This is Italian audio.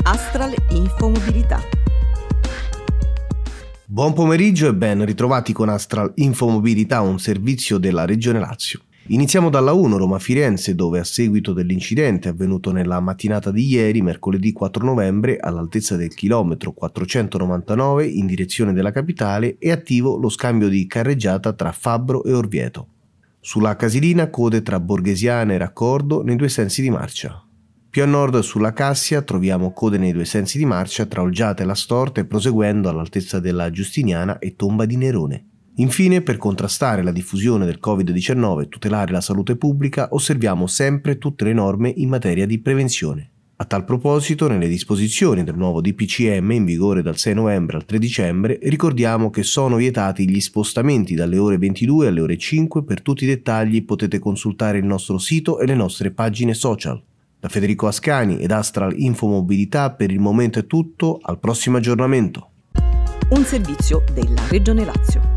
Astral Infomobilità. Buon pomeriggio e ben ritrovati con Astral Infomobilità, un servizio della Regione Lazio. Iniziamo dalla 1 Roma-Firenze, dove a seguito dell'incidente avvenuto nella mattinata di ieri, mercoledì 4 novembre, all'altezza del chilometro 499 in direzione della capitale, è attivo lo scambio di carreggiata tra Fabbro e Orvieto. Sulla Casilina code tra Borghesiana e Raccordo nei due sensi di marcia. Più a nord sulla Cassia troviamo code nei due sensi di marcia tra Olgiata e La Storta e proseguendo all'altezza della Giustiniana e Tomba di Nerone. Infine, per contrastare la diffusione del Covid-19 e tutelare la salute pubblica, osserviamo sempre tutte le norme in materia di prevenzione. A tal proposito, nelle disposizioni del nuovo DPCM in vigore dal 6 novembre al 3 dicembre, ricordiamo che sono vietati gli spostamenti dalle ore 22 alle ore 5. Per tutti i dettagli potete consultare il nostro sito e le nostre pagine social. Da Federico Ascani ed Astral Infomobilità per il momento è tutto, al prossimo aggiornamento. Un servizio della Regione Lazio.